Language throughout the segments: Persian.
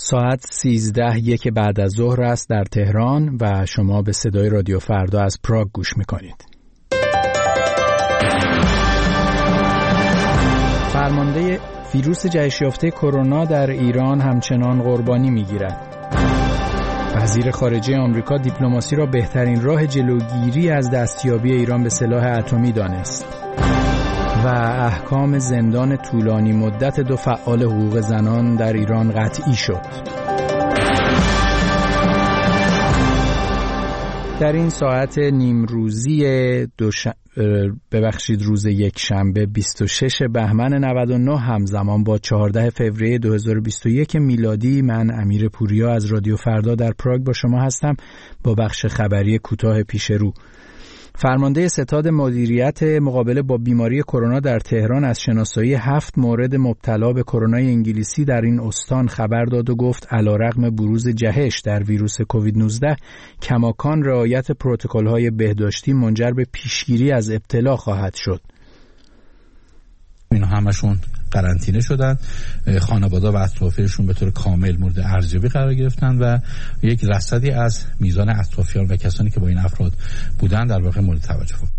ساعت 13:01 بعد از ظهر است در تهران و شما به صدای رادیو فردا از پراگ گوش میکنید. فرمانده ویروس جهش یافته کرونا در ایران همچنان قربانی میگیرد. وزیر خارجه آمریکا دیپلماسی را بهترین راه جلوگیری از دستیابی ایران به سلاح اتمی دانست. و احکام زندان طولانی مدت 2 فعال حقوق زنان در ایران قطعی شد. در این ساعت نیمروزی روز یکشنبه 26 بهمن 99 همزمان با 14 فوریه 2021 میلادی، من امیر پوریا از رادیو فردا در پراگ با شما هستم با بخش خبری کوتاه پیش رو. فرمانده ستاد مدیریت مقابله با بیماری کرونا در تهران از شناسایی 7 مورد مبتلا به کرونای انگلیسی در این استان خبر داد و گفت علیرغم بروز جهش در ویروس کووید 19 کماکان رعایت پروتکل‌های بهداشتی منجر به پیشگیری از ابتلا خواهد شد. اینا همشون قرنطینه شدن، خانواده و اطرافیانشون به طور کامل مورد ارزیابی قرار گرفتن و یک رصدی از میزان اطرافیان و کسانی که با این افراد بودن در واقع مورد توجه بود.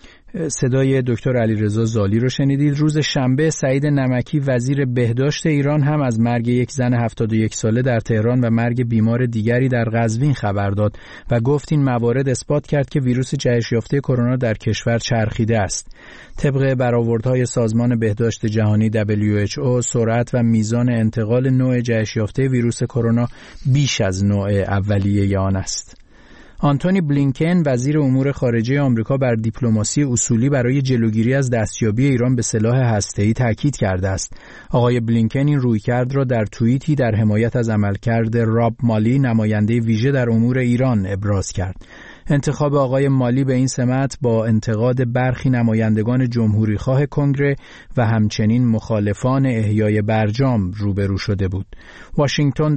صدای دکتر علیرضا زالی رو شنیدید. روز شنبه سعید نمکی وزیر بهداشت ایران هم از مرگ یک زن 71 ساله در تهران و مرگ بیمار دیگری در قزوین خبر داد و گفت این موارد اثبات کرد که ویروس جهش یافته کرونا در کشور چرخیده است. طبق برآوردهای سازمان بهداشت جهانی WHO سرعت و میزان انتقال نوع جهش یافته ویروس کرونا بیش از نوع اولیه آن است. آنتونی بلینکن وزیر امور خارجه آمریکا بر دیپلماسی اصولی برای جلوگیری از دستیابی ایران به سلاح هسته‌ای تاکید کرده است. آقای بلینکن این رویکرد را در توییتی در حمایت از عملکرد راب مالی نماینده ویژه در امور ایران ابراز کرد. انتخاب آقای مالی به این سمت با انتقاد برخی نمایندگان جمهوریخواه کنگره و همچنین مخالفان احیای برجام روبرو شده بود. واشنگتن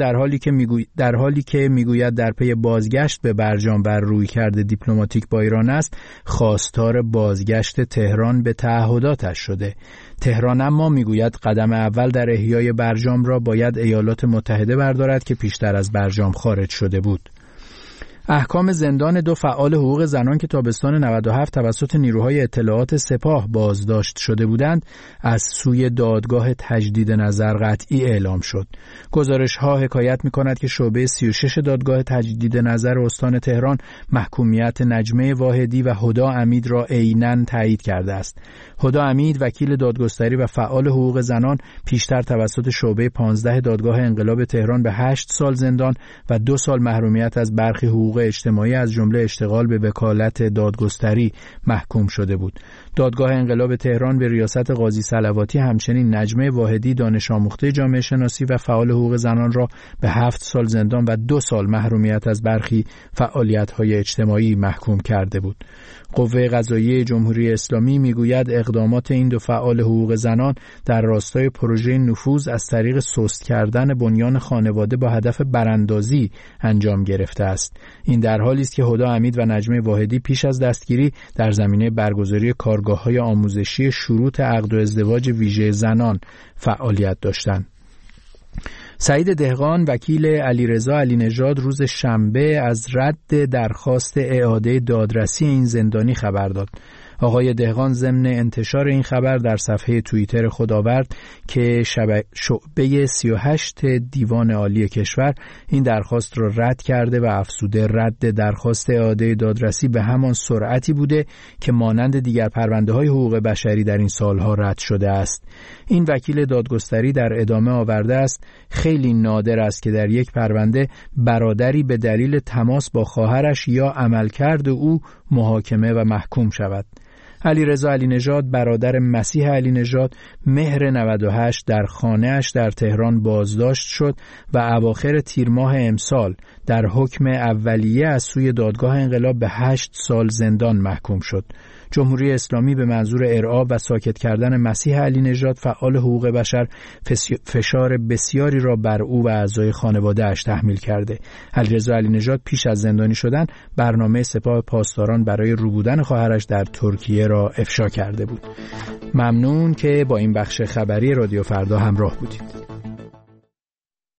در حالی که میگوید در پی بازگشت به برجام بر رویکرد دیپلماتیک با ایران است، خواستار بازگشت تهران به تعهداتش شده. تهران اما میگوید قدم اول در احیای برجام را باید ایالات متحده بردارد که پیشتر از برجام خارج شده بود. احکام زندان 2 فعال حقوق زنان که تابستان 97 توسط نیروهای اطلاعات سپاه بازداشت شده بودند از سوی دادگاه تجدید نظر قطعی اعلام شد. گزارش‌ها حکایت می‌کند که شعبه 36 دادگاه تجدید نظر استان تهران محکومیت نجمه واحدی و هدی امید را عیناً تایید کرده است. هدی امید وکیل دادگستری و فعال حقوق زنان پیشتر توسط شعبه 15 دادگاه انقلاب تهران به 8 سال زندان و 2 سال محرومیت از برخی حقوق اجتماعی از جمله اشتغال به وکالت دادگستری محکوم شده بود. دادگاه انقلاب تهران به ریاست قاضی صلواتی همچنین نجمه واحدی دانش آموخته جامعه شناسی و فعال حقوق زنان را به 7 سال زندان و 2 سال محرومیت از برخی فعالیت‌های اجتماعی محکوم کرده بود. قوه قضاییه جمهوری اسلامی میگوید اقدامات این 2 فعال حقوق زنان در راستای پروژه نفوذ از طریق سست کردن بنیان خانواده با هدف براندازی انجام گرفته است. این در حالی است که هدی امید و نجمه واحدی پیش از دستگیری در زمینه برگزاری کارگاه‌های آموزشی شروط عقد و ازدواج ویژه زنان فعالیت داشتند. سعید دهقان وکیل علیرضا علینژاد روز شنبه از رد درخواست اعاده دادرسی این زندانی خبر داد. آقای دهقان ضمن انتشار این خبر در صفحه توییتر خود آورد که شعبه 38 دیوان عالی کشور این درخواست را رد کرده و افزوده رد درخواست اعاده دادرسی به همان سرعتی بوده که مانند دیگر پرونده‌های حقوق بشری در این سالها رد شده است. این وکیل دادگستری در ادامه آورده است خیلی نادر است که در یک پرونده برادری به دلیل تماس با خواهرش یا عملکرد او محاکمه و محکوم شود. علیرضا علینژاد برادر مسیح علینژاد مهر 98 در خانه‌اش در تهران بازداشت شد و اواخر تیر ماه امسال در حکم اولیه از سوی دادگاه انقلاب به 8 سال زندان محکوم شد. جمهوری اسلامی به منظور ارعاب و ساکت کردن مسیح علینژاد فعال حقوق بشر فشار بسیاری را بر او و اعضای خانواده‌اش تحمیل کرده. علیرضا علینژاد پیش از زندانی شدن برنامه سپاه پاسداران برای روبودن خواهرش در ترکیه را افشا کرده بود. ممنون که با این بخش خبری رادیو فردا همراه بودید.